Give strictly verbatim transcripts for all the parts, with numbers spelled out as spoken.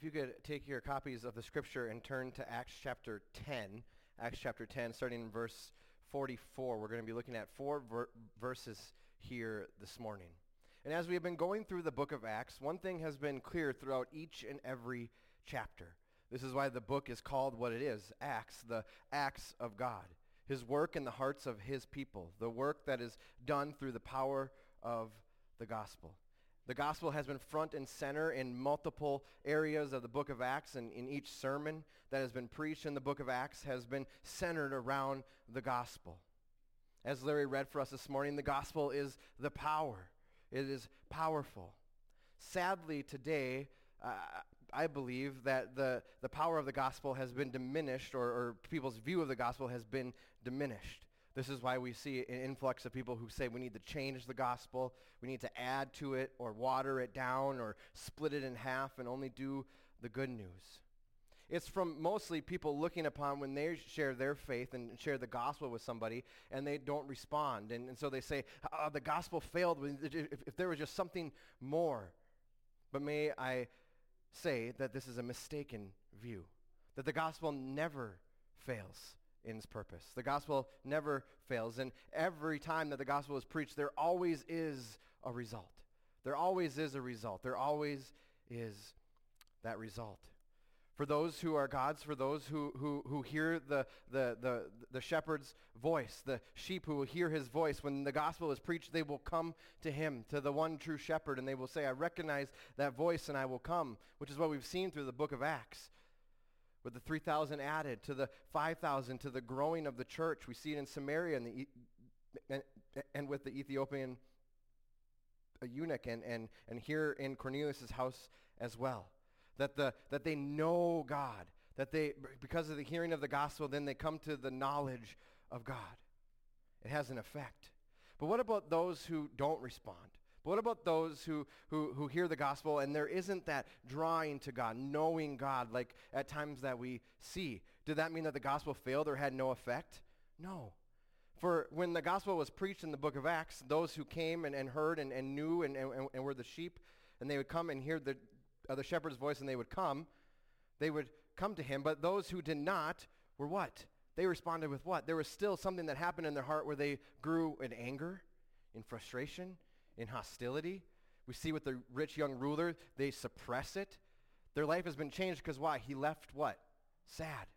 you could take your copies of the scripture and turn to Acts chapter ten. Acts chapter ten, starting in verse forty-four. We're going to be looking at four ver- verses here this morning. And as we have been going through the book of Acts, one thing has been clear throughout each and every chapter. This is why the book is called what it is, Acts, the acts of God. His work in the hearts of his people, the work that is done through the power of the gospel. The gospel has been front and center in multiple areas of the book of Acts, and in each sermon that has been preached in the book of Acts has been centered around the gospel. As Larry read for us this morning, the gospel is the power. It is powerful. Sadly, today, uh, I believe that the, the power of the gospel has been diminished, or, or people's view of the gospel has been diminished. This is why we see an influx of people who say we need to change the gospel, we need to add to it or water it down or split it in half and only do the good news. It's from mostly people looking upon when they share their faith and share the gospel with somebody and they don't respond. And, and so they say, oh, the gospel failed if, if there was just something more. But may I say that this is a mistaken view, that the gospel never fails in its purpose. The gospel never fails, and every time that the gospel is preached, there always is a result. There always is a result. There always is that result. For those who are God's, for those who, who, who hear the, the, the, the shepherd's voice, the sheep who will hear his voice, when the gospel is preached, they will come to him, to the one true shepherd, and they will say, I recognize that voice and I will come, which is what we've seen through the book of Acts. With the three thousand added, to the five thousand, to the growing of the church. We see it in Samaria and, the, and, and with the Ethiopian eunuch, and, and, and here in Cornelius' house as well. That, the, that they know God, that they, because of the hearing of the gospel, then they come to the knowledge of God. It has an effect. But what about those who don't respond? But what about those who, who, who hear the gospel and there isn't that drawing to God, knowing God like at times that we see? Did that mean that the gospel failed or had no effect? No. For when the gospel was preached in the book of Acts, those who came and, and heard and, and knew and, and, and were the sheep, and they would come and hear the, uh, the shepherd's voice and they would come, they would come to him. But those who did not were what? They responded with what? There was still something that happened in their heart where they grew in anger, in frustration, in hostility. We see with the rich young ruler, they suppress it. Their life has been changed because why? He left what? Sad.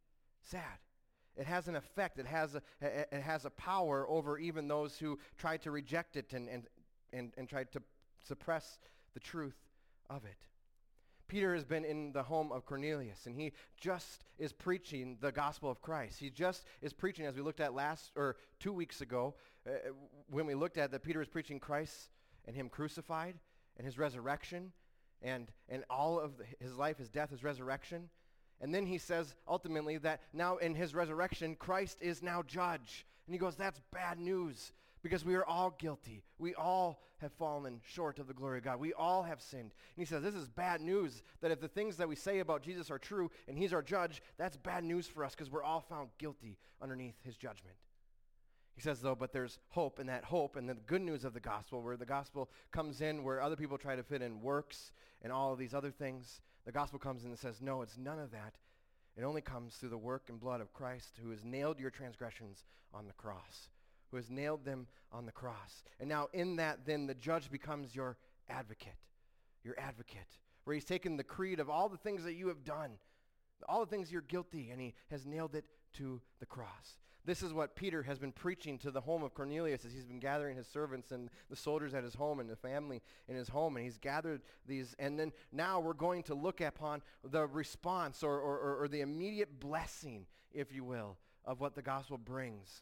Sad. It has an effect. It has a, it has a power over even those who tried to reject it and, and, and, and tried to suppress the truth of it. Peter has been in the home of Cornelius, and he just is preaching the gospel of Christ. He just is preaching, as we looked at last, or two weeks ago, uh, when we looked at that Peter is preaching Christ and him crucified and his resurrection and, and all of the, his life, his death, his resurrection. And then he says ultimately that now in his resurrection, Christ is now judge. And he goes, that's bad news because we are all guilty. We all have fallen short of the glory of God. We all have sinned. And he says, this is bad news, that if the things that we say about Jesus are true and he's our judge, that's bad news for us because we're all found guilty underneath his judgment. He says, though, but there's hope, and that hope and the good news of the gospel, where the gospel comes in, where other people try to fit in works and all of these other things, the gospel comes in and says, no, it's none of that. It only comes through the work and blood of Christ, who has nailed your transgressions on the cross, who has nailed them on the cross. And now in that, then, the judge becomes your advocate, your advocate, where he's taken the creed of all the things that you have done, all the things you're guilty, and he has nailed it to the cross. This is what Peter has been preaching to the home of Cornelius as he's been gathering his servants and the soldiers at his home and the family in his home, and he's gathered these. And then now we're going to look upon the response or, or, or the immediate blessing, if you will, of what the gospel brings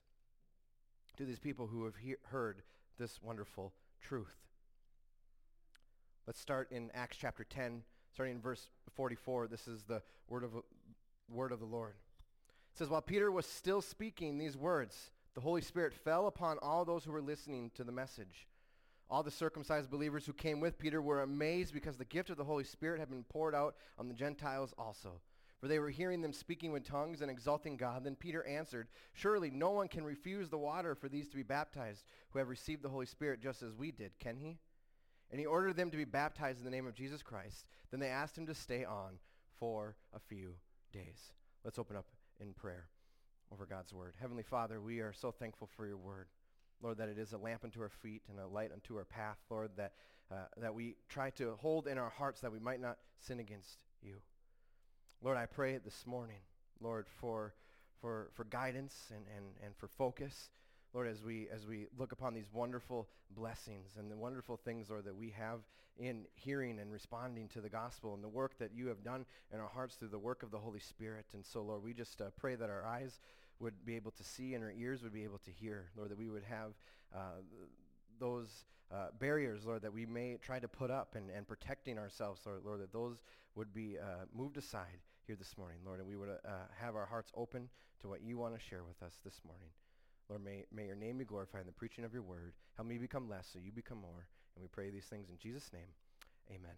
to these people who have he- heard this wonderful truth. Let's start in Acts chapter ten, starting in verse forty-four. This is the word of, word of the Lord. It says, while Peter was still speaking these words, the Holy Spirit fell upon all those who were listening to the message. All the circumcised believers who came with Peter were amazed because the gift of the Holy Spirit had been poured out on the Gentiles also. For they were hearing them speaking with tongues and exalting God. Then Peter answered, surely no one can refuse the water for these to be baptized who have received the Holy Spirit just as we did, can he? and he ordered them to be baptized in the name of Jesus Christ. Then they asked him to stay on for a few days. Let's open up in prayer over God's word. Heavenly Father, we are so thankful for your word. Lord, that it is a lamp unto our feet and a light unto our path. Lord, that, uh, that we try to hold in our hearts that we might not sin against you. Lord, I pray this morning, Lord, for, for, for guidance and, and, and for focus. Lord, as we as we look upon these wonderful blessings and the wonderful things, Lord, that we have in hearing and responding to the gospel and the work that you have done in our hearts through the work of the Holy Spirit. And so, Lord, we just uh, pray that our eyes would be able to see and our ears would be able to hear. Lord, that we would have uh, those uh, barriers, Lord, that we may try to put up and, and protecting ourselves, Lord, Lord, that those would be uh, moved aside here this morning, Lord, and we would uh, have our hearts open to what you want to share with us this morning. Lord, may, may your name be glorified in the preaching of your word. Help me become less so you become more. And we pray these things in Jesus' name. Amen.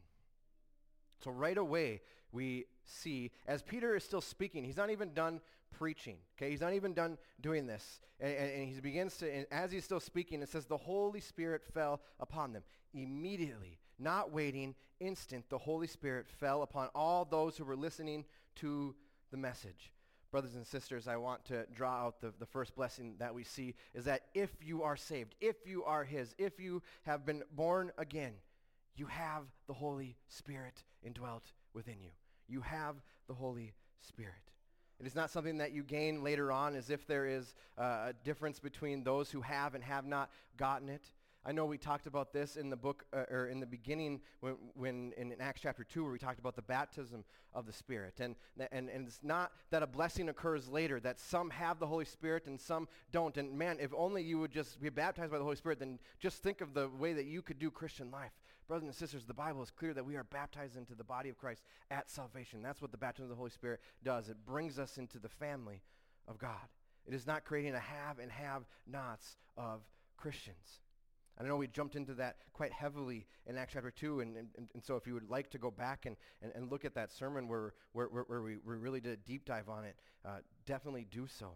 So right away, we see, as Peter is still speaking, he's not even done preaching. Okay, he's not even done doing this. And, and, and he begins to, and as he's still speaking, it says, the Holy Spirit fell upon them. Immediately, not waiting, instant, the Holy Spirit fell upon all those who were listening to the message. Brothers and sisters, I want to draw out the, the first blessing that we see is that if you are saved, if you are his, if you have been born again, you have the Holy Spirit indwelt within you. You have the Holy Spirit. It is not something that you gain later on as if there is uh, a difference between those who have and have not gotten it. I know we talked about this in the book, uh, or in the beginning, when, when in, in Acts chapter two, where we talked about the baptism of the Spirit. And, and, and it's not that a blessing occurs later, that some have the Holy Spirit and some don't. And man, if only you would just be baptized by the Holy Spirit, then just think of the way that you could do Christian life. Brothers and sisters, the Bible is clear that we are baptized into the body of Christ at salvation. That's what the baptism of the Holy Spirit does. It brings us into the family of God. It is not creating a have and have-nots of Christians. I know we jumped into that quite heavily in Acts chapter two, and, and, and so if you would like to go back and, and, and look at that sermon where, where, where we, we really did a deep dive on it, uh, definitely do so.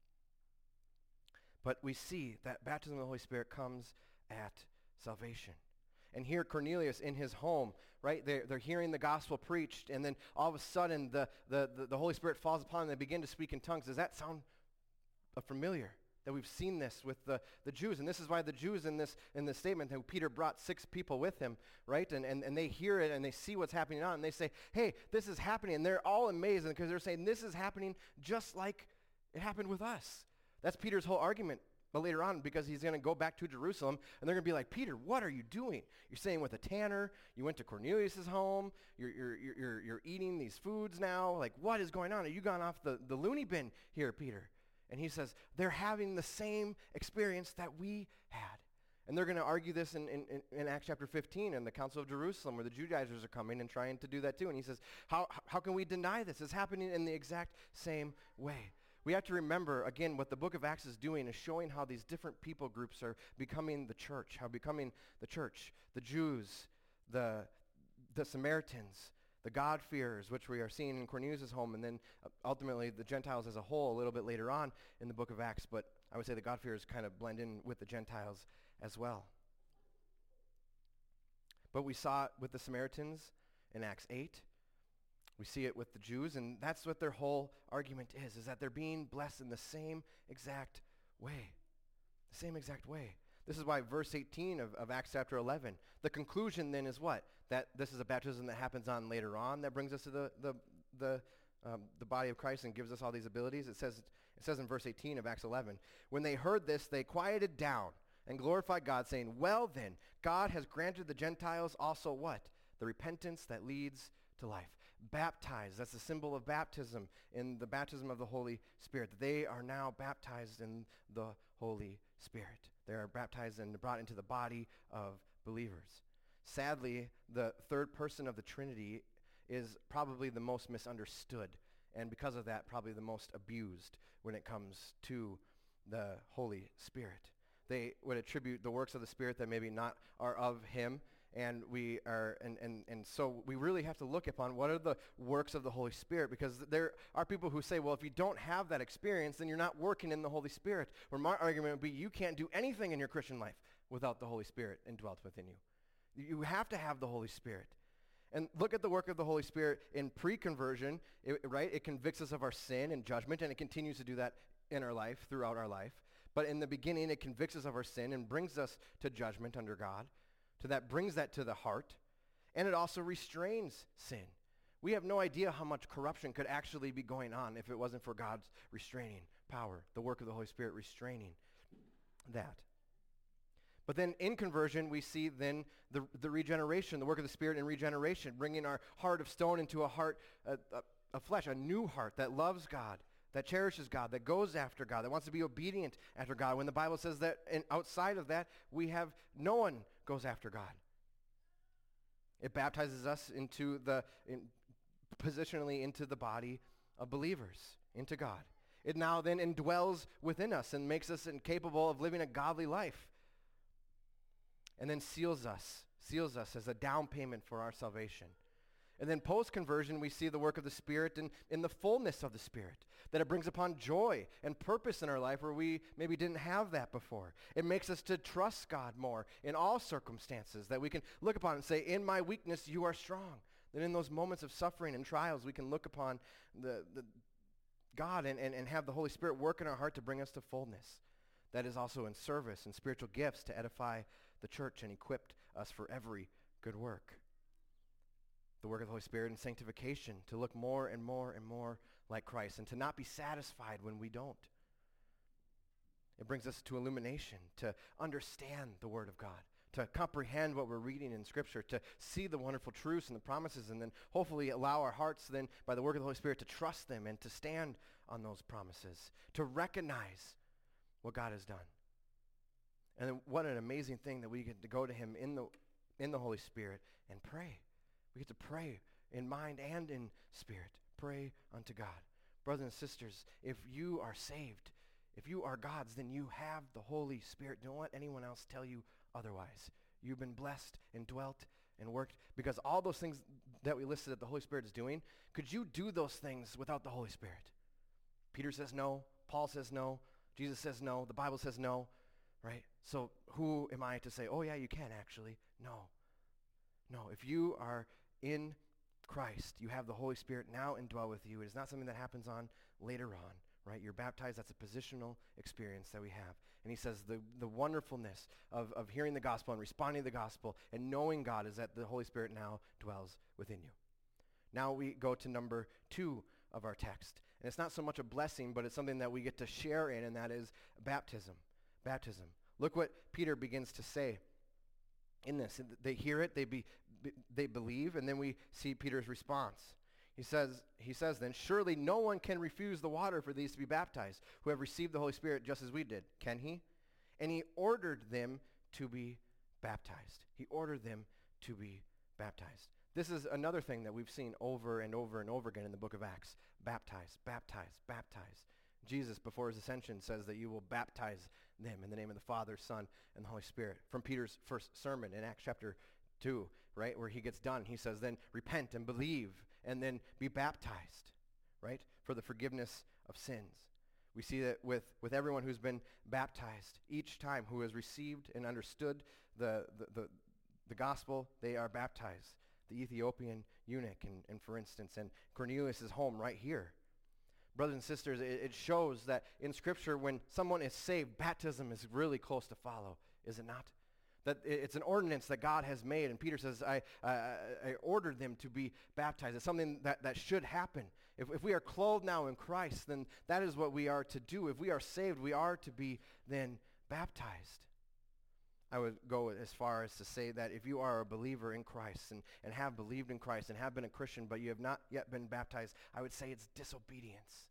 But we see that baptism of the Holy Spirit comes at salvation. And here Cornelius in his home, right, they're, they're hearing the gospel preached, and then all of a sudden the, the, the, the Holy Spirit falls upon them and they begin to speak in tongues. Does that sound familiar? That we've seen this with the, the Jews. And this is why the Jews in this in this statement, that Peter brought six people with him, right? And, and, and they hear it and they see what's happening on, and they say, hey, this is happening. And they're all amazed because they're saying this is happening just like it happened with us. That's Peter's whole argument. But later on, because he's going to go back to Jerusalem, and they're going to be like, Peter, what are you doing? You're staying with a tanner. You went to Cornelius' home. You're, you're, you're, you're, you're eating these foods now. Like, what is going on? Are you gone off the, the loony bin here, Peter? And he says, they're having the same experience that we had. And they're going to argue this in, in, in Acts chapter fifteen in the Council of Jerusalem, where the Judaizers are coming and trying to do that too. And he says, how, how can we deny this? It's happening in the exact same way. We have to remember, again, what the book of Acts is doing is showing how these different people groups are becoming the church, how becoming the church. The Jews, the, the Samaritans, the God-fearers, which we are seeing in Cornelius' home, and then uh, ultimately the Gentiles as a whole a little bit later on in the book of Acts. But I would say the God-fearers kind of blend in with the Gentiles as well. But we saw it with the Samaritans in Acts eight. We see it with the Jews, and that's what their whole argument is, is that they're being blessed in the same exact way. The same exact way. This is why verse eighteen of, of Acts chapter eleven, the conclusion then is what? That this is a baptism that happens on later on that brings us to the the the, um, the body of Christ and gives us all these abilities. It says, it says in verse eighteen of Acts eleven, when they heard this, they quieted down and glorified God, saying, well then, God has granted the Gentiles also what? The repentance that leads to life. Baptized, that's the symbol of baptism in the baptism of the Holy Spirit. They are now baptized in the Holy Spirit. They are baptized and brought into the body of believers. Sadly, the third person of the Trinity is probably the most misunderstood, and because of that, probably the most abused when it comes to the Holy Spirit. They would attribute the works of the Spirit that maybe not are of him, and we are, and, and, and so we really have to look upon what are the works of the Holy Spirit, because there are people who say, well, if you don't have that experience, then you're not working in the Holy Spirit. Where my argument would be, you can't do anything in your Christian life without the Holy Spirit indwelt within you. You have to have the Holy Spirit. And look at the work of the Holy Spirit in pre-conversion, it, right? It convicts us of our sin and judgment, and it continues to do that in our life, throughout our life. But in the beginning, it convicts us of our sin and brings us to judgment under God. To that brings that to the heart. And it also restrains sin. We have no idea how much corruption could actually be going on if it wasn't for God's restraining power, the work of the Holy Spirit restraining that. But then in conversion, we see then the, the regeneration, the work of the Spirit in regeneration, bringing our heart of stone into a heart of uh, uh, flesh, a new heart that loves God, that cherishes God, that goes after God, that wants to be obedient after God. When the Bible says that in, outside of that, we have no one goes after God. It baptizes us into the, in, positionally into the body of believers, into God. It now then indwells within us and makes us incapable of living a godly life. And then seals us, seals us as a down payment for our salvation. And then post-conversion, we see the work of the Spirit in, in the fullness of the Spirit, that it brings upon joy and purpose in our life where we maybe didn't have that before. It makes us to trust God more in all circumstances, that we can look upon and say, in my weakness, you are strong. That in those moments of suffering and trials, we can look upon the, the God and, and, and have the Holy Spirit work in our heart to bring us to fullness. That is also in service and spiritual gifts to edify the church and equipped us for every good work. The work of the Holy Spirit in sanctification, to look more and more and more like Christ and to not be satisfied when we don't. It brings us to illumination, to understand the Word of God, to comprehend what we're reading in Scripture, to see the wonderful truths and the promises, and then hopefully allow our hearts then by the work of the Holy Spirit to trust them and to stand on those promises, to recognize what God has done. And then what an amazing thing that we get to go to him in the in the Holy Spirit and pray. We get to pray in mind and in spirit. Pray unto God. Brothers and sisters, if you are saved, if you are God's, then you have the Holy Spirit. Don't let anyone else tell you otherwise. You've been blessed and dwelt and worked because all those things that we listed that the Holy Spirit is doing, could you do those things without the Holy Spirit? Peter says no. Paul says no. Jesus says no. The Bible says no. Right? So who am I to say, oh yeah, you can actually? No. No. If you are in Christ, you have the Holy Spirit now indwell with you. It is not something that happens on later on, right? You're baptized. That's a positional experience that we have. And he says the, the wonderfulness of, of hearing the gospel and responding to the gospel and knowing God is that the Holy Spirit now dwells within you. Now we go to number two of our text. And it's not so much a blessing, but it's something that we get to share in, and that is baptism. Baptism. Look what Peter begins to say in this. They hear it, they be, be, they believe, and then we see Peter's response. He says, he says then, surely no one can refuse the water for these to be baptized, who have received the Holy Spirit just as we did. Can he? And he ordered them to be baptized. He ordered them to be baptized. This is another thing that we've seen over and over and over again in the book of Acts. Baptize, baptize, baptize. Jesus, before his ascension, says that you will baptize them in the name of the Father, Son, and the Holy Spirit. From Peter's first sermon in Acts chapter two, right, where he gets done, he says, then repent and believe, and then be baptized, right, for the forgiveness of sins. We see that with, with everyone who's been baptized, each time who has received and understood the, the, the, the gospel, they are baptized. The Ethiopian eunuch, and, and for instance, and Cornelius' home right here. Brothers and sisters, it, it shows that in Scripture, when someone is saved, baptism is really close to follow, is it not? That it, it's an ordinance that God has made, and Peter says, I, I, I ordered them to be baptized. It's something that, that should happen. If, if we are clothed now in Christ, then that is what we are to do. If we are saved, we are to be then baptized. I would go as far as to say that if you are a believer in Christ and, and have believed in Christ and have been a Christian, but you have not yet been baptized, I would say it's disobedience.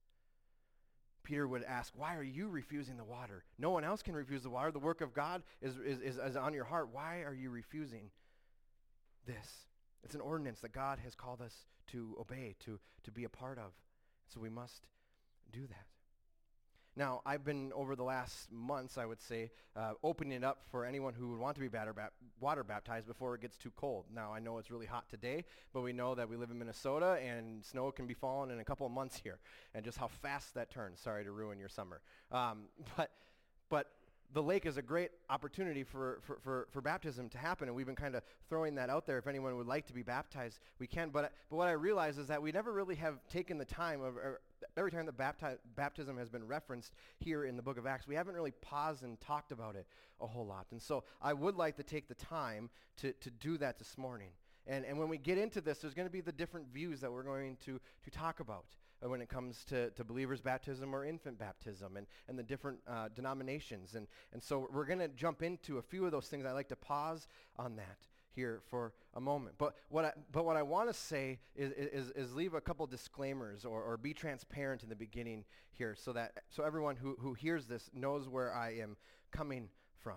Peter would ask, why are you refusing the water? No one else can refuse the water. The work of God is, is, is, is on your heart. Why are you refusing this? It's an ordinance that God has called us to obey, to, to be a part of. So we must do that. Now, I've been, over the last months, I would say, uh, opening it up for anyone who would want to be batter bap- water baptized before it gets too cold. Now, I know it's really hot today, but we know that we live in Minnesota, and snow can be falling in a couple of months here, and just how fast that turns. Sorry to ruin your summer. Um, but, but the lake is a great opportunity for, for, for, for baptism to happen, and we've been kind of throwing that out there. If anyone would like to be baptized, we can. But, but what I realize is that we never really have taken the time of, or every time that bapti- baptism has been referenced here in the book of Acts, we haven't really paused and talked about it a whole lot. And so I would like to take the time to, to do that this morning. And, and when we get into this, there's going to be the different views that we're going to, to talk about uh, when it comes to, to believers' baptism or infant baptism and, and the different uh, denominations. And, and so we're going to jump into a few of those things. I'd like to pause on that here for a moment. But what I, but what I want to say is, is, is leave a couple disclaimers or, or be transparent in the beginning here so that so everyone who, who hears this knows where I am coming from.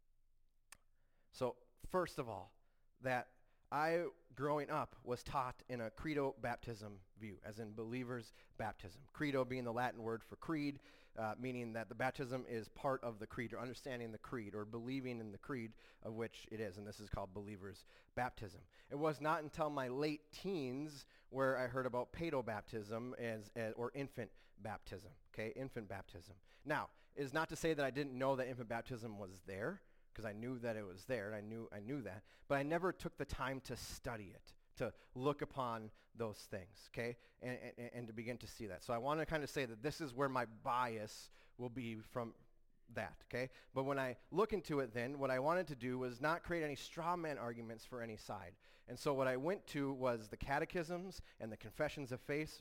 So first of all, that I, growing up, was taught in a credo baptism view, as in believer's baptism. Credo being the Latin word for creed, uh, meaning that the baptism is part of the creed, or understanding the creed, or believing in the creed of which it is, and this is called believer's baptism. It was not until my late teens where I heard about paedobaptism as, as or infant baptism, okay, infant baptism. Now, it is not to say that I didn't know that infant baptism was there, because I knew that it was there, and I knew I knew that, but I never took the time to study it, to look upon those things, okay, and, and, and to begin to see that. So I want to kind of say that this is where my bias will be from that, okay? But when I look into it then, what I wanted to do was not create any straw man arguments for any side. And so what I went to was the catechisms and the confessions of faith,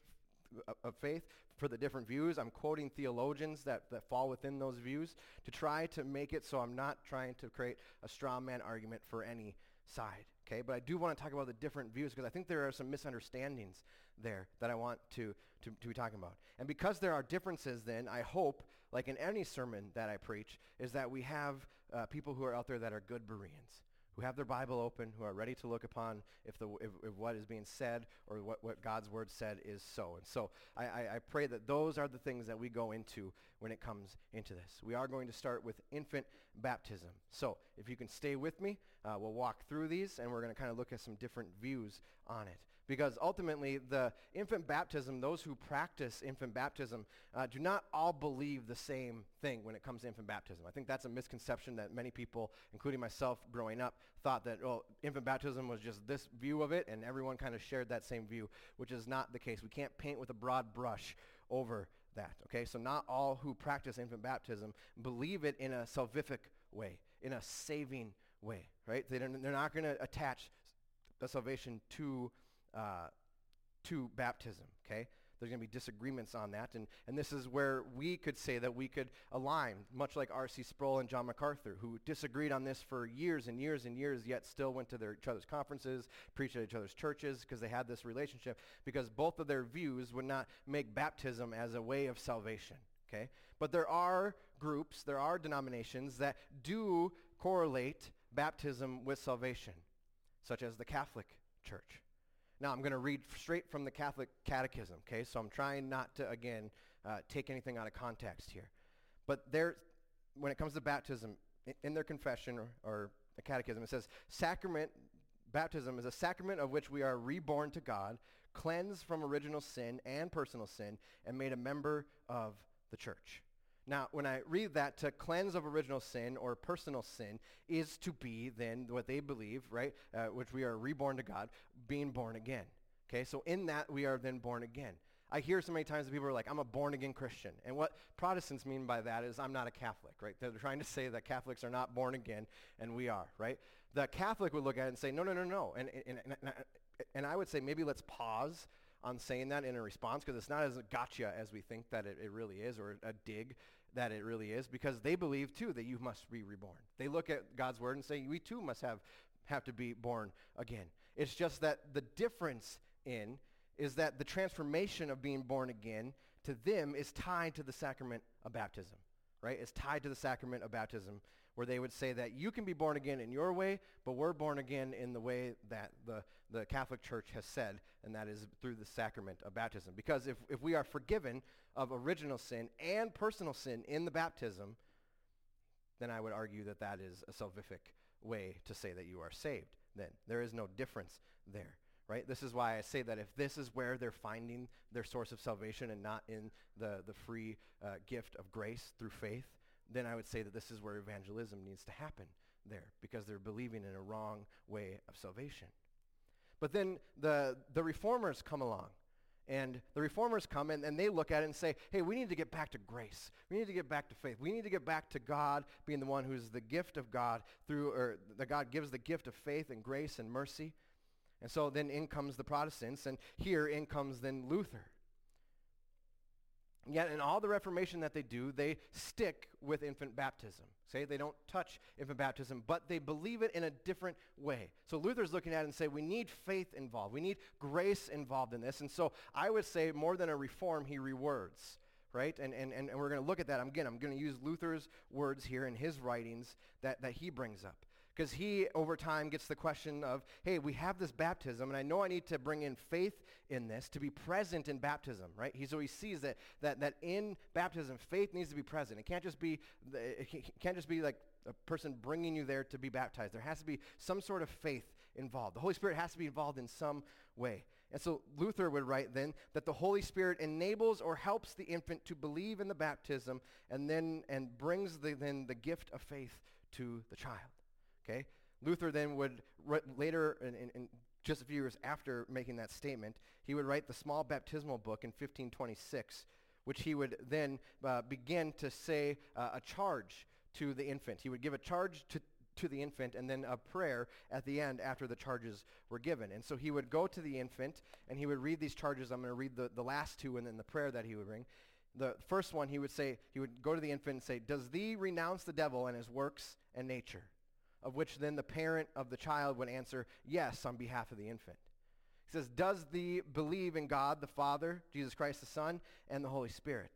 of faith for the different views. I'm quoting theologians that, that fall within those views to try to make it so I'm not trying to create a straw man argument for any side, okay? But I do want to talk about the different views because I think there are some misunderstandings there that I want to, to, to be talking about. And because there are differences then, I hope, like in any sermon that I preach, is that we have uh, people who are out there that are good Bereans, who have their Bible open, who are ready to look upon if, the, if, if what is being said or what, what God's word said is so. And so I, I, I pray that those are the things that we go into when it comes into this. We are going to start with infant baptism. So if you can stay with me, uh, we'll walk through these, and we're going to kind of look at some different views on it. Because ultimately, the infant baptism, those who practice infant baptism, uh, do not all believe the same thing when it comes to infant baptism. I think that's a misconception that many people, including myself growing up, thought that, well, infant baptism was just this view of it, and everyone kind of shared that same view, which is not the case. We can't paint with a broad brush over that, okay? So not all who practice infant baptism believe it in a salvific way, in a saving way, right? They don't, they're not going to attach the salvation to Uh, to baptism, okay? There's going to be disagreements on that, and, and this is where we could say that we could align, much like R C Sproul and John MacArthur, who disagreed on this for years and years and years, yet still went to their, each other's conferences, preached at each other's churches, because they had this relationship, because both of their views would not make baptism as a way of salvation, okay? But there are groups, there are denominations that do correlate baptism with salvation, such as the Catholic Church. Now, I'm going to read straight from the Catholic Catechism, okay? So I'm trying not to, again, uh, take anything out of context here. But there, when it comes to baptism, in, in their confession or, or the catechism, it says, sacrament, baptism is a sacrament of which we are reborn to God, cleansed from original sin and personal sin, and made a member of the church. Now, when I read that, to cleanse of original sin or personal sin is to be then what they believe, right, uh, which we are reborn to God, being born again. Okay, so in that we are then born again. I hear so many times that people are like, I'm a born-again Christian. And what Protestants mean by that is I'm not a Catholic, right? They're trying to say that Catholics are not born again, and we are, right? The Catholic would look at it and say, no, no, no, no. And, and, and, and, and I would say maybe let's pause on saying that in a response, because it's not as a gotcha as we think that it, it really is, or a dig that it really is, because they believe too that you must be reborn. They look at God's word and say we too must have, have to be born again. It's just that the difference in is that the transformation of being born again to them is tied to the sacrament of baptism, right? It's tied to the sacrament of baptism, where they would say that you can be born again in your way, but we're born again in the way that the, the Catholic Church has said, and that is through the sacrament of baptism. Because if, if we are forgiven of original sin and personal sin in the baptism, then I would argue that that is a salvific way to say that you are saved. Then there is no difference there, right? This is why I say that if this is where they're finding their source of salvation and not in the, the free uh, gift of grace through faith, then I would say that this is where evangelism needs to happen there, because they're believing in a wrong way of salvation. But then the, the reformers come along. And the reformers come in and they look at it and say, hey, we need to get back to grace. We need to get back to faith. We need to get back to God being the one who's the gift of God through, or that God gives the gift of faith and grace and mercy. And so then in comes the Protestants, and here in comes then Luther. Yet in all the Reformation that they do, they stick with infant baptism. Say they don't touch infant baptism, but they believe it in a different way. So Luther's looking at it and say, we need faith involved. We need grace involved in this. And so I would say more than a reform, he rewords, right? And, and, and we're going to look at that. Again, I'm going to use Luther's words here in his writings that, that he brings up. Because he, over time, gets the question of, hey, we have this baptism, and I know I need to bring in faith in this to be present in baptism, right? He, so he sees that, that that in baptism, faith needs to be present. It can't just be, it can't just be like a person bringing you there to be baptized. There has to be some sort of faith involved. The Holy Spirit has to be involved in some way. And so Luther would write then that the Holy Spirit enables or helps the infant to believe in the baptism and then and brings the, then the gift of faith to the child. Okay, Luther then would, later, in, in, in just a few years after making that statement, he would write the small baptismal book in fifteen twenty-six, which he would then uh, begin to say uh, a charge to the infant. He would give a charge to, to the infant and then a prayer at the end after the charges were given. And so he would go to the infant and he would read these charges. I'm going to read the, the last two and then the prayer that he would bring. The first one, he would say, he would go to the infant and say, does thee renounce the devil and his works and nature? Of which then the parent of the child would answer, yes, on behalf of the infant. He says, does thee believe in God the Father, Jesus Christ the Son, and the Holy Spirit?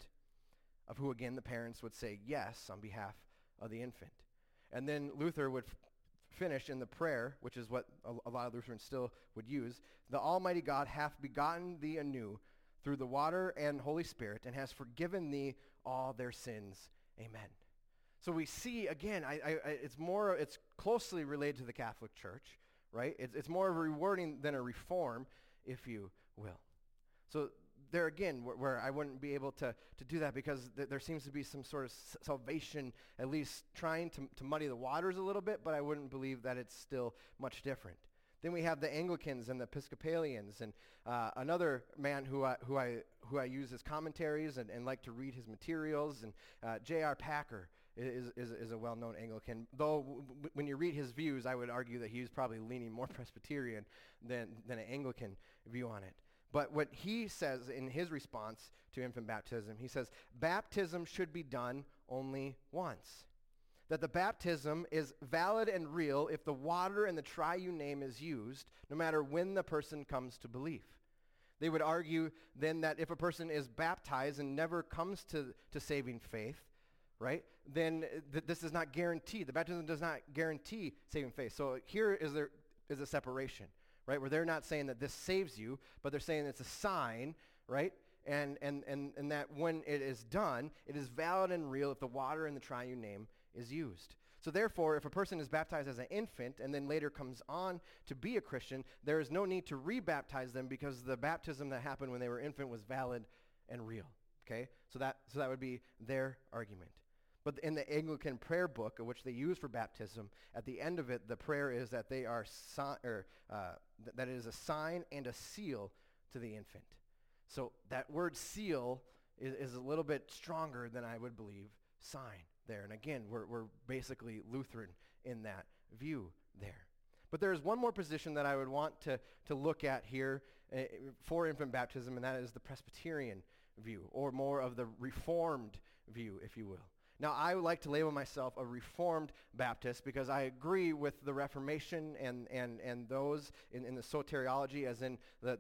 Of who again the parents would say, yes, on behalf of the infant. And then Luther would f- finish in the prayer, which is what a, a lot of Lutherans still would use, the Almighty God hath begotten thee anew through the water and Holy Spirit, and has forgiven thee all their sins. Amen. So we see, again, I, I, it's more, it's closely related to the Catholic Church, right? It's, it's more of a rewording than a reform, if you will. So there again, where, where I wouldn't be able to, to do that because th- there seems to be some sort of s- salvation, at least trying to, to muddy the waters a little bit, but I wouldn't believe that it's still much different. Then we have the Anglicans and the Episcopalians, and uh, another man who I, who I, who I use as commentaries and, and like to read his materials, and uh, J R Packer. Is, is, is a well-known Anglican, though w- w- when you read his views, I would argue that he was probably leaning more Presbyterian than, than an Anglican view on it. But what he says in his response to infant baptism, he says, baptism should be done only once. That the baptism is valid and real if the water in the triune name is used, no matter when the person comes to belief. They would argue then that if a person is baptized and never comes to, to saving faith, right, then th- this is not guaranteed. The baptism does not guarantee saving faith. So here is there is a separation, right, where they're not saying that this saves you, but they're saying it's a sign, right, and, and, and, and that when it is done, it is valid and real if the water in the triune name is used. So therefore, if a person is baptized as an infant and then later comes on to be a Christian, there is no need to rebaptize them because the baptism that happened when they were infant was valid and real, okay? So that, so that would be their argument. But in the Anglican prayer book, which they use for baptism, at the end of it, the prayer is that they are si- or uh, th- that it is a sign and a seal to the infant. So that word seal is, is a little bit stronger than I would believe sign there. And again, we're, we're basically Lutheran in that view there. But there is one more position that I would want to, to look at here uh, for infant baptism, and that is the Presbyterian view, or more of the Reformed view, if you will. Now, I would like to label myself a Reformed Baptist because I agree with the Reformation and, and, and those in, in the soteriology, as in the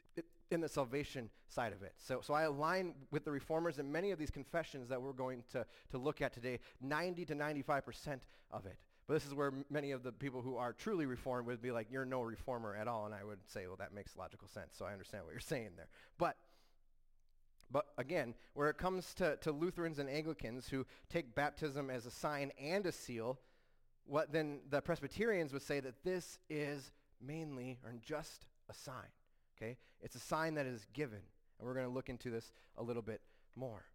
in the salvation side of it. So, so I align with the Reformers in many of these confessions that we're going to, to look at today, ninety to ninety-five percent of it. But this is where m- many of the people who are truly Reformed would be like, you're no Reformer at all. And I would say, well, that makes logical sense. So I understand what you're saying there. But But again, where it comes to, to Lutherans and Anglicans who take baptism as a sign and a seal, what then the Presbyterians would say that this is mainly or just a sign, okay? It's a sign that is given. And we're going to look into this a little bit more.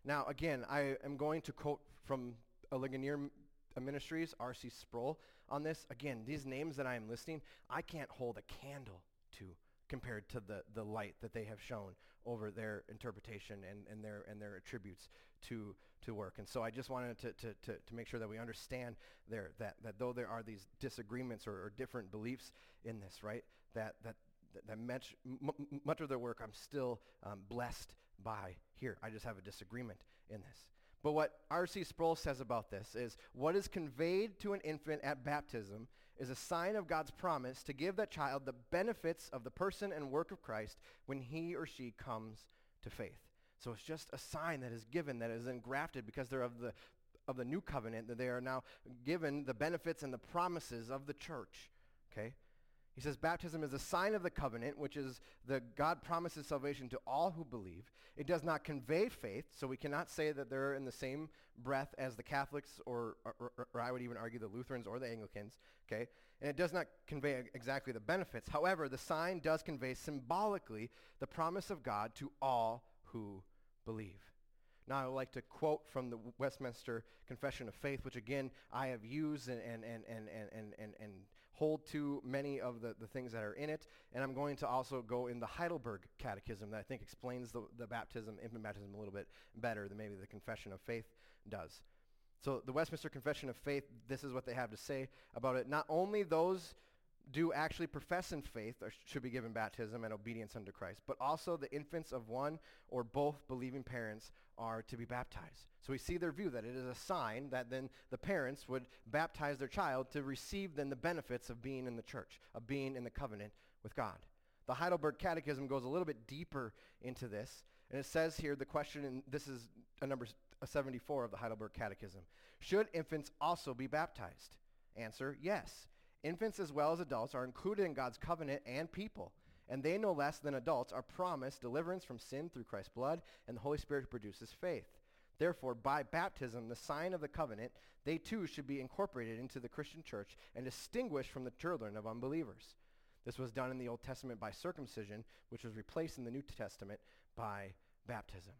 Now, again, I am going to quote from a Ligonier Ministries, R C Sproul, on this. Again, these names that I am listing, I can't hold a candle to compared to the, the light that they have shown over their interpretation and, and their and their attributes to to work. And so I just wanted to to, to, to make sure that we understand there that, that though there are these disagreements or, or different beliefs in this, right, that that that much, m- much of their work I'm still um, blessed by here. I just have a disagreement in this. But what R C Sproul says about this is, what is conveyed to an infant at baptism is a sign of God's promise to give that child the benefits of the person and work of Christ when he or she comes to faith. So it's just a sign that is given, that is engrafted because they're of the of the new covenant, that they are now given the benefits and the promises of the church. Okay? He says baptism is a sign of the covenant, which is the God promises salvation to all who believe. It does not convey faith, so we cannot say that they're in the same breath as the Catholics or, or, or, or I would even argue the Lutherans or the Anglicans, okay? And it does not convey exactly the benefits. However, the sign does convey symbolically the promise of God to all who believe. Now, I would like to quote from the Westminster Confession of Faith, which again, I have used and, and, and, and, and, and, and hold to many of the, the things that are in it. And I'm going to also go in the Heidelberg Catechism that I think explains the, the baptism, infant baptism a little bit better than maybe the Confession of Faith does. So the Westminster Confession of Faith, this is what they have to say about it. Not only those do actually profess in faith or sh- should be given baptism and obedience unto Christ, but also the infants of one or both believing parents are to be baptized. So we see their view that it is a sign that then the parents would baptize their child to receive then the benefits of being in the church, of being in the covenant with God. The Heidelberg Catechism goes a little bit deeper into this, and it says here the question, and this is a number seventy-four of the Heidelberg Catechism, should infants also be baptized? Answer, yes. Infants as well as adults are included in God's covenant and people, and they no less than adults are promised deliverance from sin through Christ's blood and the Holy Spirit who produces faith. Therefore, by baptism, the sign of the covenant, they too should be incorporated into the Christian church and distinguished from the children of unbelievers. This was done in the Old Testament by circumcision, which was replaced in the New Testament by baptism.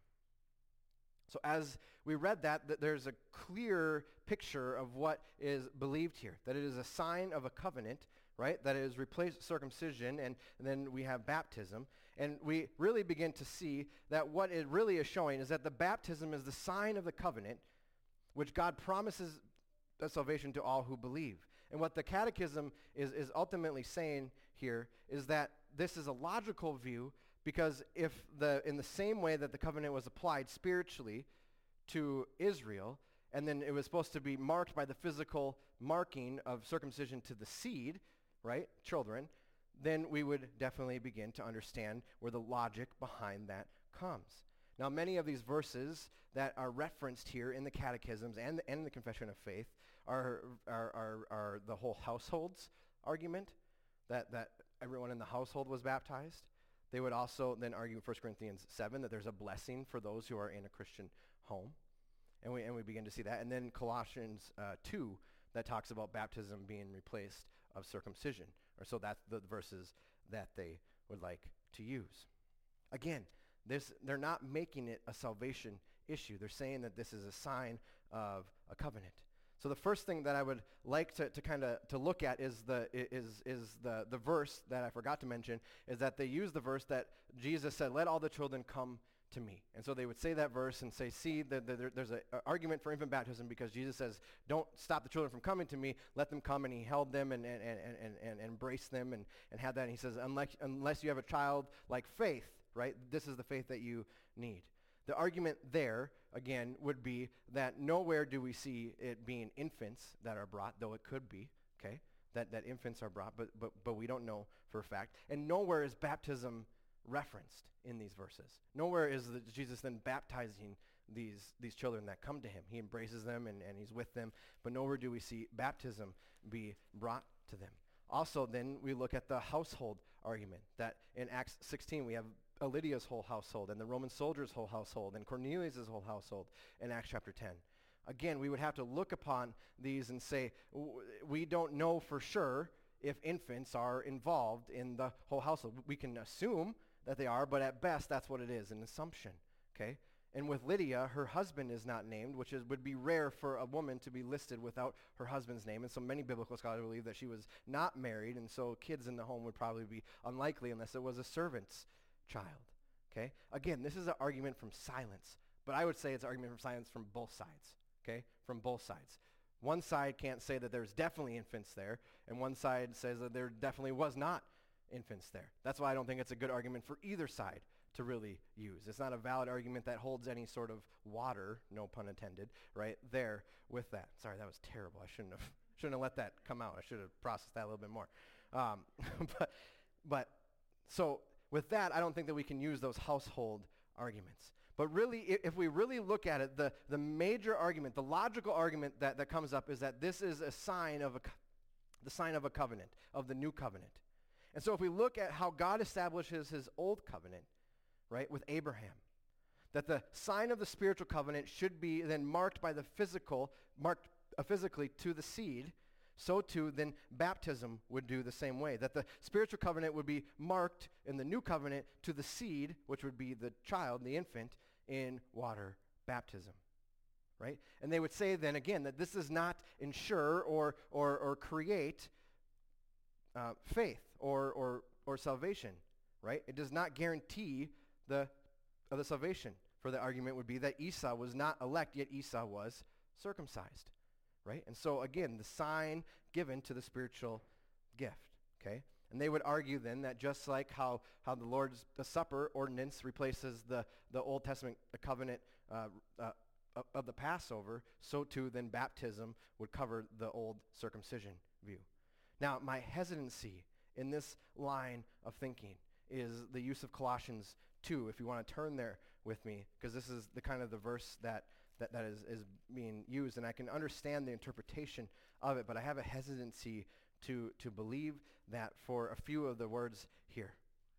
So as we read that, th- there's a clear picture of what is believed here, that it is a sign of a covenant, right, that it is replaced circumcision, and, and then we have baptism. And we really begin to see that what it really is showing is that the baptism is the sign of the covenant, which God promises the salvation to all who believe. And what the Catechism is, is ultimately saying here is that this is a logical view, because if the in the same way that the covenant was applied spiritually to Israel, and then it was supposed to be marked by the physical marking of circumcision to the seed, right, children, then we would definitely begin to understand where the logic behind that comes. Now, many of these verses that are referenced here in the catechisms and the, and the Confession of Faith are, are, are, are the whole households argument, that, that everyone in the household was baptized. They would also then argue in First Corinthians seven that there's a blessing for those who are in a Christian home. And we, and we begin to see that. And then Colossians uh, two, that talks about baptism being replaced of circumcision. Or so that's the verses that they would like to use. Again, this they're not making it a salvation issue. They're saying that this is a sign of a covenant. So the first thing that I would like to, to kind of to look at is the is is the the verse that I forgot to mention, is that they use the verse that Jesus said, "Let all the children come to me." And so they would say that verse and say, see, the, the, there's an argument for infant baptism because Jesus says, don't stop the children from coming to me, let them come. And he held them and, and, and, and, and embraced them and, and had that. And he says, unless, unless you have a child like faith, right, this is the faith that you need. The argument there, again, would be that nowhere do we see it being infants that are brought, though it could be, okay, that, that infants are brought, but, but, but we don't know for a fact. And nowhere is baptism referenced in these verses. Nowhere is the, Jesus then baptizing these, these children that come to him. He embraces them and, and he's with them, but nowhere do we see baptism be brought to them. Also, then we look at the household argument, that in Acts sixteen we have Lydia's whole household and the Roman soldier's whole household and Cornelius' whole household in Acts chapter ten. Again, we would have to look upon these and say, w- we don't know for sure if infants are involved in the whole household. We can assume that they are, but at best, that's what it is, an assumption, okay? And with Lydia, her husband is not named, which is, would be rare for a woman to be listed without her husband's name. And so many biblical scholars believe that she was not married, and so kids in the home would probably be unlikely unless it was a servant's child. Okay? Again, this is an argument from silence, but I would say it's an argument from silence from both sides. Okay? From both sides. One side can't say that there's definitely infants there, and one side says that there definitely was not infants there. That's why I don't think it's a good argument for either side to really use. It's not a valid argument that holds any sort of water, no pun intended, right there with that. Sorry, that was terrible. I shouldn't have shouldn't have let that come out. I should have processed that a little bit more. Um, but, but so with that, I don't think that we can use those household arguments. But really, if we really look at it, the, the major argument, the logical argument that, that comes up is that this is a sign of a, the sign of a covenant, of the new covenant. And so if we look at how God establishes his old covenant, right, with Abraham, that the sign of the spiritual covenant should be then marked by the physical, marked uh, physically to the seed, so too then baptism would do the same way. That the spiritual covenant would be marked in the new covenant to the seed, which would be the child, the infant, in water baptism, right? And they would say then again that this does not ensure or, or, or create uh, faith or, or, or salvation, right? It does not guarantee the of the salvation. For the argument would be that Esau was not elect, yet Esau was circumcised, right? And so again, the sign given to the spiritual gift, okay? And they would argue then that just like how, how the Lord's the Supper ordinance replaces the, the Old Testament covenant uh, uh, of the Passover, so too then baptism would cover the old circumcision view. Now, my hesitancy in this line of thinking is the use of Colossians two, if you want to turn there with me, because this is the kind of the verse that, that, that is, is being used, and I can understand the interpretation of it, but I have a hesitancy to, to believe that for a few of the words here.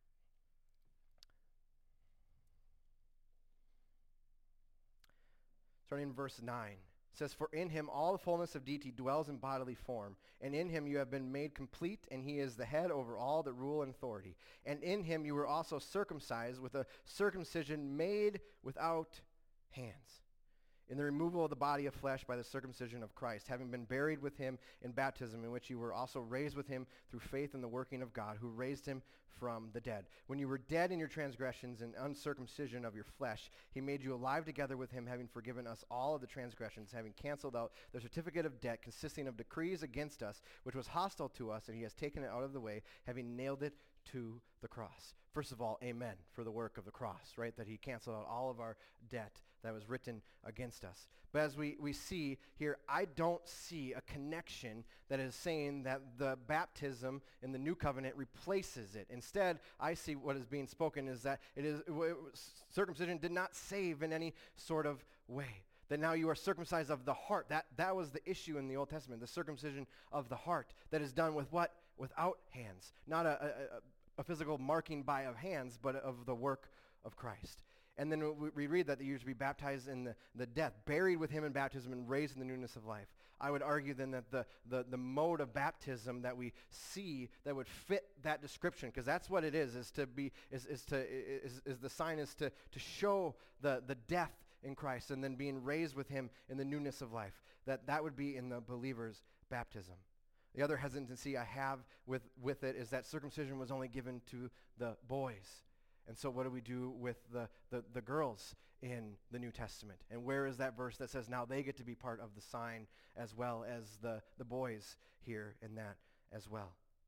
Starting in verse nine. It says, "For in him all the fullness of deity dwells in bodily form, and in him you have been made complete, and he is the head over all that rule and authority. And in him you were also circumcised with a circumcision made without hands, in the removal of the body of flesh by the circumcision of Christ, having been buried with him in baptism, in which you were also raised with him through faith in the working of God, who raised him from the dead. When you were dead in your transgressions and uncircumcision of your flesh, he made you alive together with him, having forgiven us all of the transgressions, having canceled out the certificate of debt consisting of decrees against us, which was hostile to us, and he has taken it out of the way, having nailed it to the cross." First of all, amen for the work of the cross, right? That he canceled out all of our debt that was written against us. But as we, we see here, I don't see a connection that is saying that the baptism in the new covenant replaces it. Instead, I see what is being spoken is that it is it, it, circumcision did not save in any sort of way. That now you are circumcised of the heart. That, that was the issue in the Old Testament, the circumcision of the heart that is done with what? Without hands. Not a, a, a physical marking by of hands, but of the work of Christ. And then we, we read that you should be baptized in the, the death, buried with him in baptism, and raised in the newness of life. I would argue then that the, the, the mode of baptism that we see that would fit that description, because that's what it is, is to be, is, is to, is, is the sign is to, to show the, the death in Christ and then being raised with him in the newness of life. That that would be in the believer's baptism. The other hesitancy I have with, with it is that circumcision was only given to the boys. And so what do we do with the, the, the girls in the New Testament? And where is that verse that says now they get to be part of the sign as well as the, the boys here in that as well?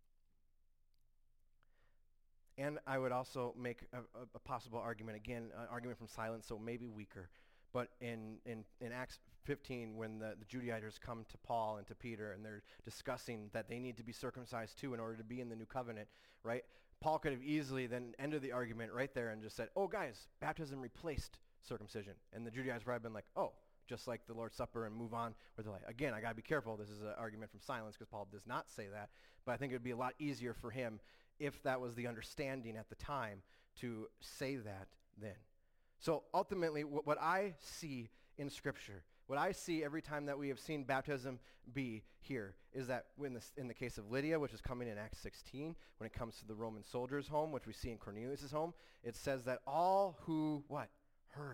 And I would also make a, a, a possible argument, again, an argument from silence, so maybe weaker. But in, in, in Acts fifteen, when the, the Judaizers come to Paul and to Peter, and they're discussing that they need to be circumcised too in order to be in the new covenant, right? Paul could have easily then ended the argument right there and just said, oh, guys, baptism replaced circumcision. And the Judaizers would have been like, oh, just like the Lord's Supper, and move on with the life. Again, I got to be careful. This is an argument from silence because Paul does not say that. But I think it would be a lot easier for him if that was the understanding at the time to say that then. So ultimately, what, what I see in Scripture, what I see every time that we have seen baptism be here is that in the, in the case of Lydia, which is coming in Acts sixteen, when it comes to the Roman soldier's home, which we see in Cornelius' home, it says that all who, what? Heard.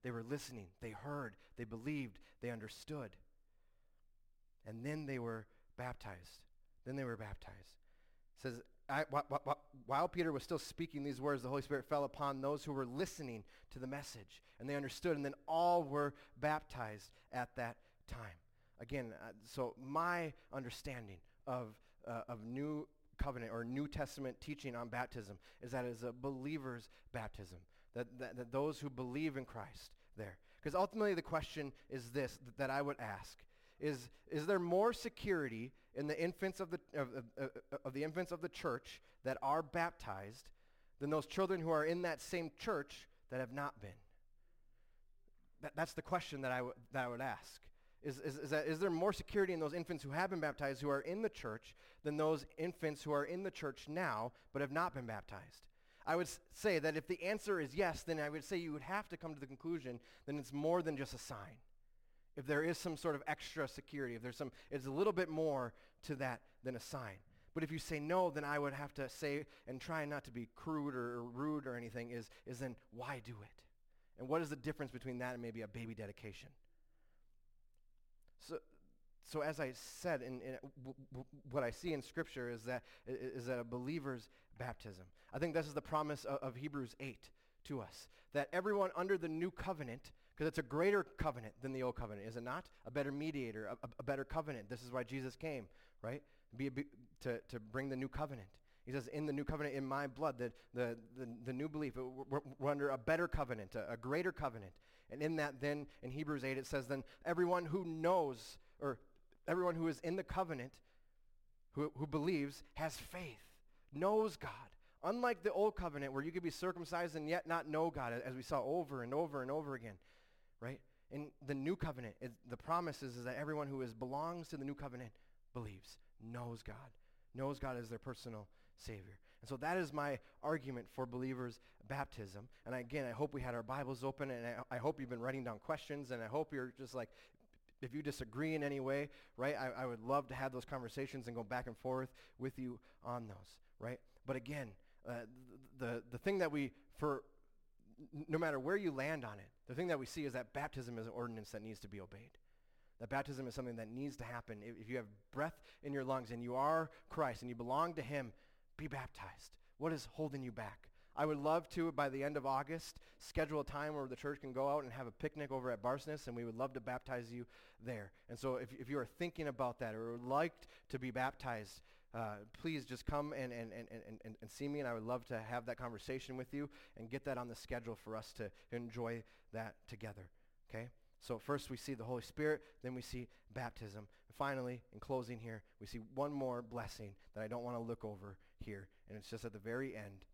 They were listening. They heard. They believed. They understood. And then they were baptized. Then they were baptized. It says, I, wh- wh- wh- while Peter was still speaking these words, the Holy Spirit fell upon those who were listening to the message. And they understood. And then all were baptized at that time. Again, uh, so my understanding of, uh, of New Covenant or New Testament teaching on baptism is that it's a believer's baptism. That, that, that those who believe in Christ there. Because ultimately the question is this, th- that I would ask. Is, is there more security in the infants of the, of, of, of the infants of the church that are baptized than those children who are in that same church that have not been? That, that's the question that I, w- that I would ask. Is, is, is, that, is there more security in those infants who have been baptized who are in the church than those infants who are in the church now but have not been baptized? I would s- say that if the answer is yes, then I would say you would have to come to the conclusion that it's more than just a sign. If there is some sort of extra security, if there's some, it's a little bit more to that than a sign. But if you say no, then I would have to say, and try not to be crude or, or rude or anything, is, is then why do it? And what is the difference between that and maybe a baby dedication? So, so as I said, in, in w- w- what I see in Scripture is that is that a believer's baptism. I think this is the promise of, of Hebrews eight to us, that everyone under the new covenant, because it's a greater covenant than the old covenant, is it not? A better mediator, a, a better covenant. This is why Jesus came, right? Be, be, to, to bring the new covenant. He says, in the new covenant, in my blood, the, the, the, the new belief, we're, we're under a better covenant, a, a greater covenant. And in that then, in Hebrews eight, it says then, everyone who knows, or everyone who is in the covenant, who, who believes, has faith, knows God. Unlike the old covenant where you could be circumcised and yet not know God, as we saw over and over and over again, right? In the new covenant, it, the promise is, is that everyone who is belongs to the new covenant believes, knows God, knows God as their personal Savior. And so that is my argument for believers' baptism. And again, I hope we had our Bibles open, and I, I hope you've been writing down questions, and I hope you're just like, if you disagree in any way, right, I, I would love to have those conversations and go back and forth with you on those, right? But again, uh, the, the thing that we, for n- no matter where you land on it, the thing that we see is that baptism is an ordinance that needs to be obeyed. That baptism is something that needs to happen. If, if you have breath in your lungs and you are Christ and you belong to him, be baptized. What is holding you back? I would love to, by the end of August, schedule a time where the church can go out and have a picnic over at Barsness, and we would love to baptize you there. And so if, if you are thinking about that or would like to be baptized, uh, please just come and, and, and, and, and see me, and I would love to have that conversation with you and get that on the schedule for us to enjoy that together, okay? So first we see the Holy Spirit, then we see baptism. And finally, in closing here, we see one more blessing that I don't want to look over here, and it's just at the very end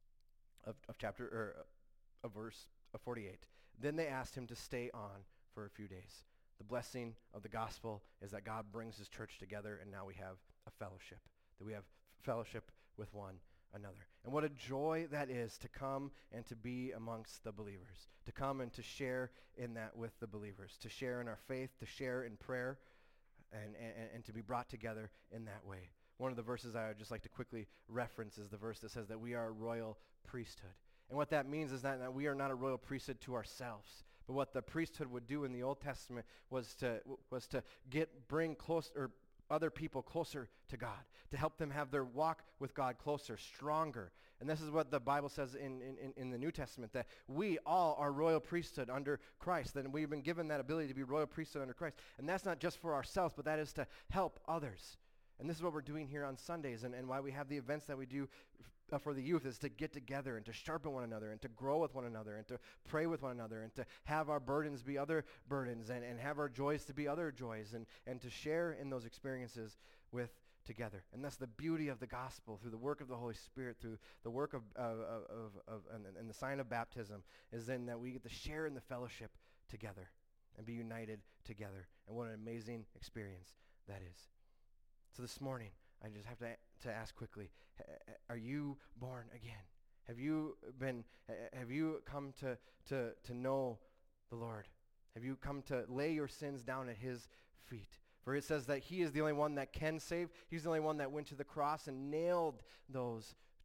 of, of chapter, or uh, of verse of forty-eight. Then they asked him to stay on for a few days. The blessing of the gospel is that God brings his church together, and now we have a fellowship, that we have fellowship with one another. And what a joy that is to come and to be amongst the believers, to come and to share in that with the believers, to share in our faith, to share in prayer, and, and, and to be brought together in that way. One of the verses I would just like to quickly reference is the verse that says that we are a royal priesthood. And what that means is not that we are not a royal priesthood to ourselves, but what the priesthood would do in the Old Testament was to was to get bring close or other people closer to God, to help them have their walk with God closer, stronger. And this is what the Bible says in, in, in the New Testament, that we all are royal priesthood under Christ, that we've been given that ability to be royal priesthood under Christ. And that's not just for ourselves, but that is to help others. And this is what we're doing here on Sundays, and, and why we have the events that we do uh, for the youth is to get together and to sharpen one another and to grow with one another and to pray with one another and to have our burdens be other burdens and, and have our joys to be other joys and, and to share in those experiences with together. And that's the beauty of the gospel through the work of the Holy Spirit, through the work of, of, of, of and, and the sign of baptism, is then that we get to share in the fellowship together and be united together. And what an amazing experience that is. So this morning, I just have to, to ask quickly, are you born again? Have you been, have you come to, to, to know the Lord? Have you come to lay your sins down at his feet? For it says that he is the only one that can save. He's the only one that went to the cross and nailed those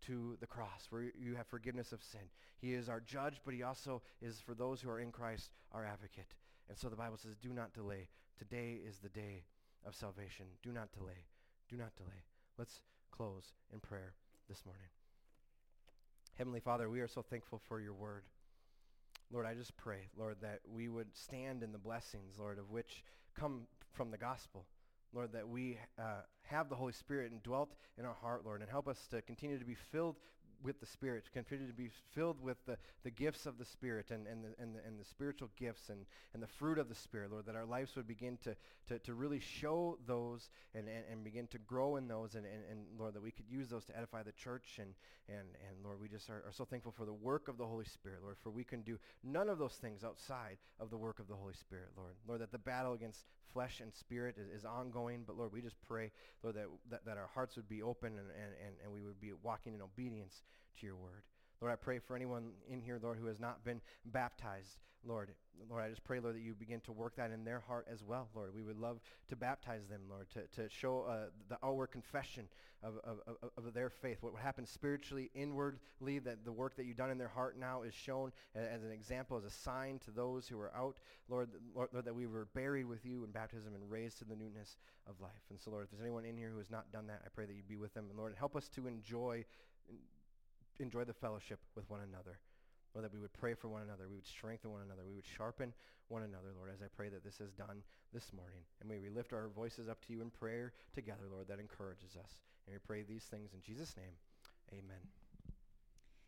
to the cross where you have forgiveness of sin. He is our judge, but he also is, for those who are in Christ, our advocate. And so the Bible says, do not delay. Today is the day of salvation. Do not delay. Do not delay. Let's close in prayer this morning. Heavenly Father, we are so thankful for your word. Lord, I just pray, Lord, that we would stand in the blessings, Lord, of which come from the gospel. Lord, that we uh, have the Holy Spirit and dwelt in our heart, Lord, and help us to continue to be filled with the Spirit, to continue to be filled with the, the gifts of the Spirit and, and, the, and, the, and the spiritual gifts and, and the fruit of the Spirit, Lord, that our lives would begin to, to, to really show those and, and, and begin to grow in those, and, and, and, Lord, that we could use those to edify the church. And, and, and Lord, we just are, are so thankful for the work of the Holy Spirit, Lord, for we can do none of those things outside of the work of the Holy Spirit, Lord. Lord, that the battle against flesh and spirit is, is ongoing, but Lord, we just pray, Lord, that, that, that our hearts would be open and, and, and, and we would be walking in obedience to your word. Lord, I pray for anyone in here, Lord, who has not been baptized, Lord. Lord, I just pray, Lord, that you begin to work that in their heart as well, Lord. We would love to baptize them, Lord, to, to show uh, the outward confession of, of, of, of their faith, what happens spiritually, inwardly, that the work that you've done in their heart now is shown as an example, as a sign to those who are out, Lord, Lord, Lord, that we were buried with you in baptism and raised to the newness of life. And so, Lord, if there's anyone in here who has not done that, I pray that you be with them. And Lord, help us to enjoy enjoy the fellowship with one another. Lord, that we would pray for one another. We would strengthen one another. We would sharpen one another, Lord, as I pray that this is done this morning. And may we lift our voices up to you in prayer together, Lord, that encourages us. And we pray these things in Jesus' name. Amen.